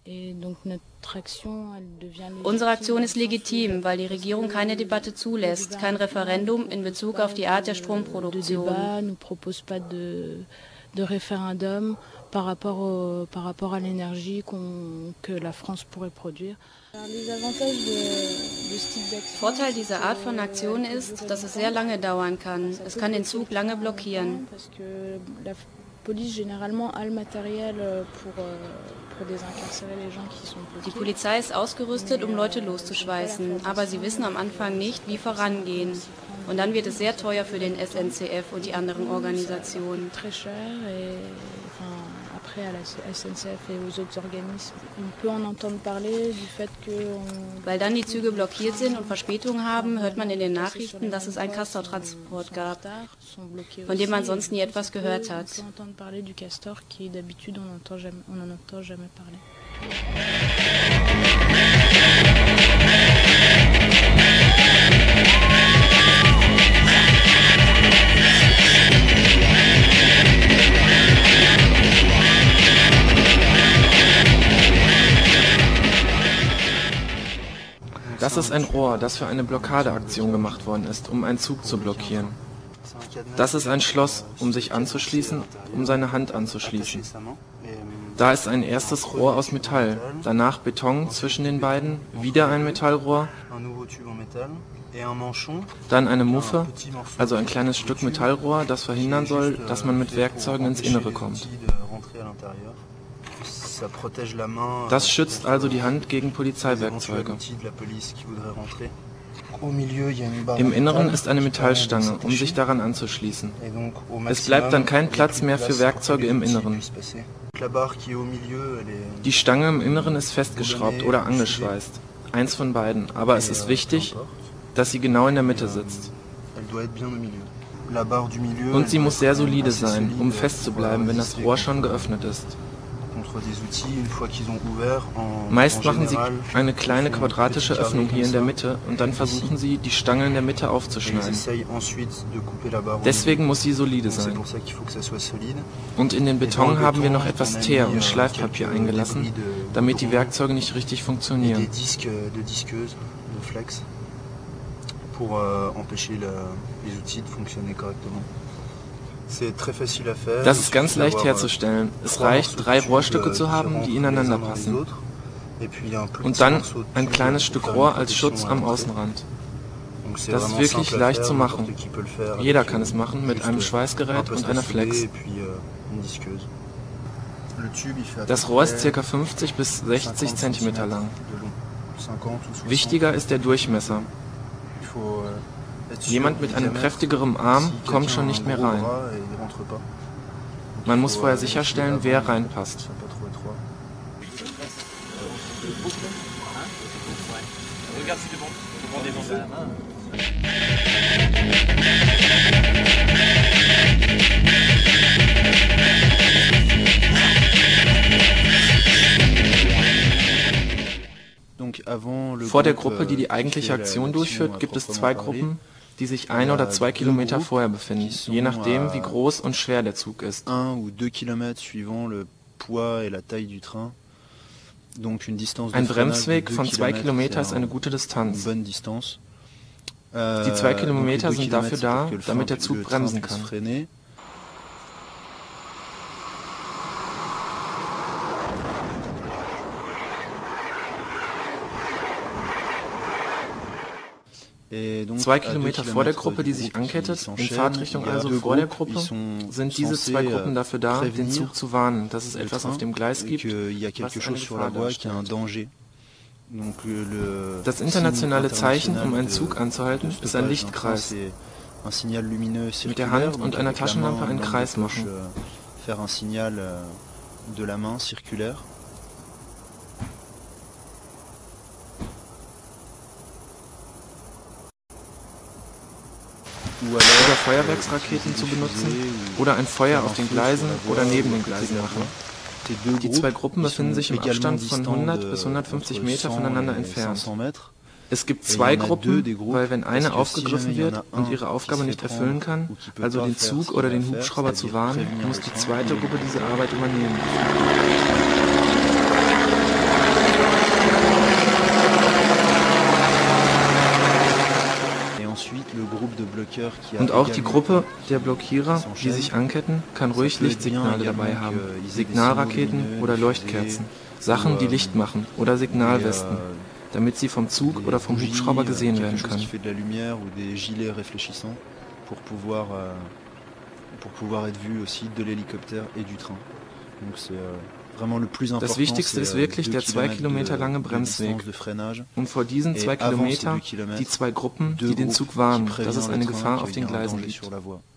Unsere Aktion ist legitim, weil die Regierung keine Debatte zulässt, kein Referendum in Bezug auf die Art der Stromproduktion. Par rapport à l'énergie que la France pourrait produire. Vorteil dieser Art von Aktion ist, dass es sehr lange dauern kann. Es kann den Zug lange blockieren. Die Polizei ist ausgerüstet, um Leute loszuschweißen, aber sie wissen am Anfang nicht, wie vorangehen. Und dann wird es sehr teuer für den SNCF und die anderen Organisationen. Weil dann die Züge blockiert sind und Verspätungen haben, hört man in den Nachrichten, dass es einen Castor-Transport gab, von dem man sonst nie etwas gehört hat. Das ist ein Rohr, das für eine Blockadeaktion gemacht worden ist, um einen Zug zu blockieren. Das ist ein Schloss, um sich anzuschließen, um seine Hand anzuschließen. Da ist ein erstes Rohr aus Metall, danach Beton zwischen den beiden, wieder ein Metallrohr, dann eine Muffe, also ein kleines Stück Metallrohr, das verhindern soll, dass man mit Werkzeugen ins Innere kommt. Das schützt also die Hand gegen Polizeiwerkzeuge. Im Inneren ist eine Metallstange, um sich daran anzuschließen. Es bleibt dann kein Platz mehr für Werkzeuge im Inneren. Die Stange im Inneren ist festgeschraubt oder angeschweißt. Eins von beiden. Aber es ist wichtig, dass sie genau in der Mitte sitzt. Und sie muss sehr solide sein, um festzubleiben, wenn das Rohr schon geöffnet ist. Meist machen sie eine kleine quadratische Öffnung hier in der Mitte und dann versuchen sie, die Stange in der Mitte aufzuschneiden. Deswegen muss sie solide sein. Und in den Beton haben wir noch etwas Teer und Schleifpapier eingelassen, damit die Werkzeuge nicht richtig funktionieren. Das ist ganz leicht herzustellen. Es reicht, 3 Rohrstücke zu haben, die ineinander passen. Und dann ein kleines Stück Rohr als Schutz am Außenrand. Das ist wirklich leicht zu machen. Jeder kann es machen mit einem Schweißgerät und einer Flex. Das Rohr ist ca. 50 bis 60 cm lang. Wichtiger ist der Durchmesser. Jemand mit einem kräftigeren Arm kommt schon nicht mehr rein. Man muss vorher sicherstellen, wer reinpasst. Vor der Gruppe, die die eigentliche Aktion durchführt, gibt es 2 Gruppen, die sich 1 oder 2 Kilometer vorher befinden, je nachdem, wie groß und schwer der Zug ist. Ein Bremsweg von 2 Kilometer ist eine gute Distanz. Die 2 Kilometer sind dafür da, damit der Zug bremsen kann. Zwei Kilometer vor der Gruppe, die sich ankettet, in Fahrtrichtung also vor der Gruppe, sind diese 2 Gruppen dafür da, den Zug zu warnen, dass es etwas auf dem Gleis gibt, was eine Gefahr darstellt. Das internationale Zeichen, um einen Zug anzuhalten, ist ein Lichtkreis. Mit der Hand und einer Taschenlampe einen Kreis machen. Oder Feuerwerksraketen zu benutzen oder ein Feuer auf den Gleisen oder neben den Gleisen machen. Die 2 Gruppen befinden sich im Abstand von 100 bis 150 Meter voneinander entfernt. Es gibt 2 Gruppen, weil wenn eine aufgegriffen wird und ihre Aufgabe nicht erfüllen kann, also den Zug oder den Hubschrauber zu warnen, muss die zweite Gruppe diese Arbeit übernehmen. Und auch die Gruppe der Blockierer, die sich anketten, kann ruhig Lichtsignale dabei haben, Signalraketen oder Leuchtkerzen, Sachen, die Licht machen oder Signalwesten, damit sie vom Zug oder vom Hubschrauber gesehen werden können. Das Wichtigste ist wirklich der 2 Kilometer lange Bremsweg. Und vor diesen 2 Kilometern die 2 Gruppen, die den Zug warnen, dass es eine Gefahr auf den Gleisen gibt.